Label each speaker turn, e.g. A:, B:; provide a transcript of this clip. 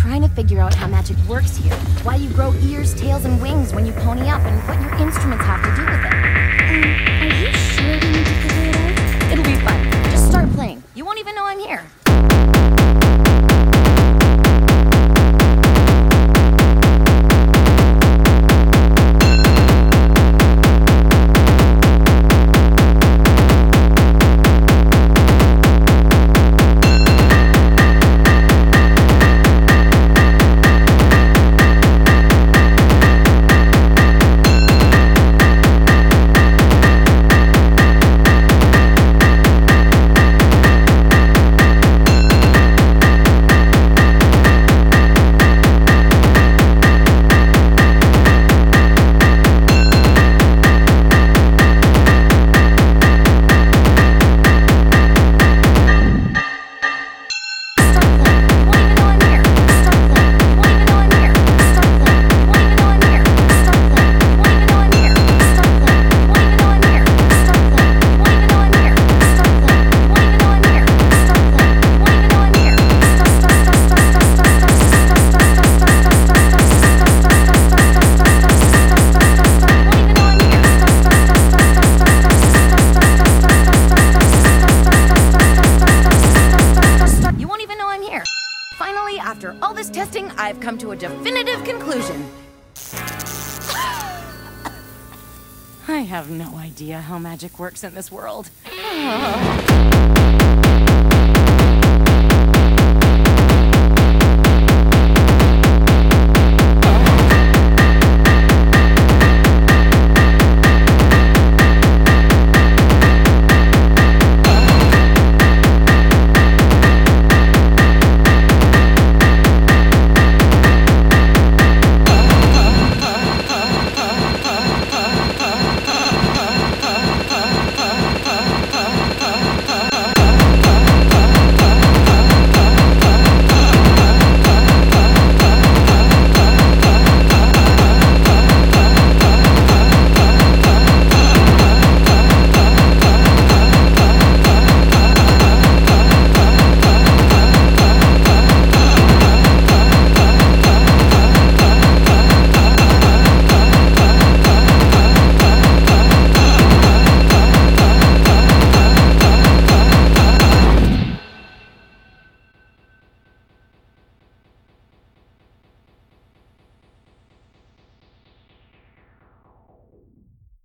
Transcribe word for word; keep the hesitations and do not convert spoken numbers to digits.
A: trying to figure out how magic works here. Why you grow ears, tails, and wings when you pony up, and what your instruments have to do with it.
B: Um, are you sure we need to figure it out?
A: It'll be fun. Just start playing. You won't even know I'm here. Finally, after all this testing, I've come to a definitive conclusion. I have no idea how magic works in this world.